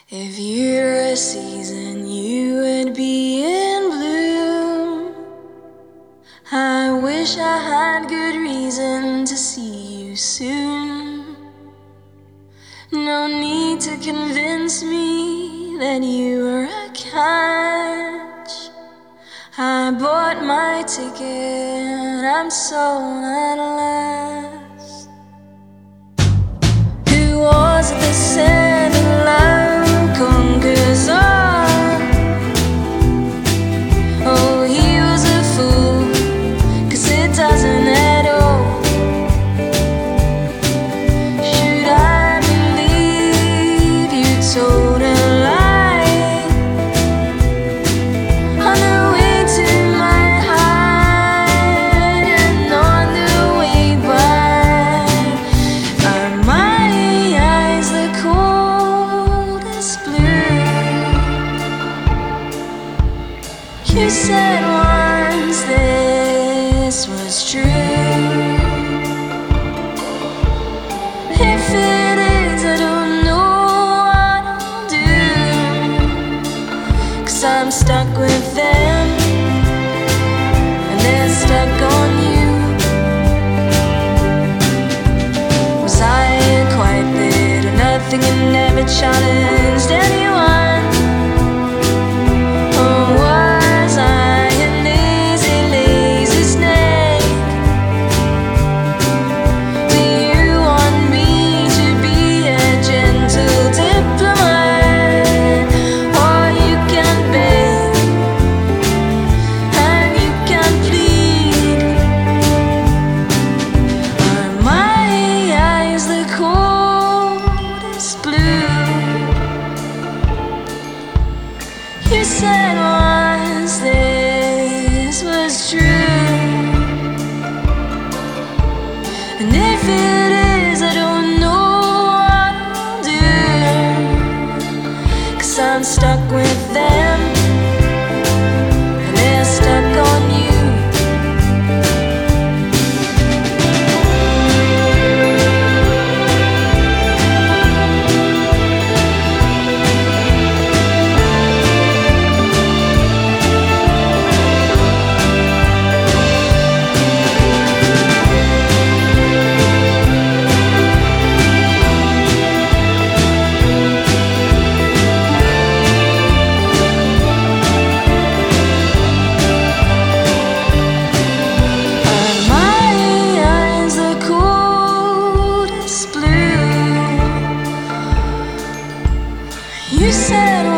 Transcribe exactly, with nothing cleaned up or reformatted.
If you were a season, you would be in bloom. I wish I had good reason to see you soon. No need to convince me that you were a catch. I bought my ticket, I'm sold at last. Who was it that said that love conquers all? Oh, he was a fool, 'cause it doesn't at all. Should I believe you told a lie on the way to my heart and on the way back? Are my eyes the coldest blue? You said once this was true. If it is, I don't know what I'll do, 'cause I'm stuck with them and they're stuck on you. Was I quite there to nothing and never challenged anyone? Or was I a lazy, lazy snake? Do you want me to be a gentle diplomat? Or you can beg and you can plead? Are my eyes the coldest blue? You said once this was true. And if it is, I don't know what I'll do, 'cause I'm stuck with them and they're stuck on you. Are my eyes the coldest blue? You said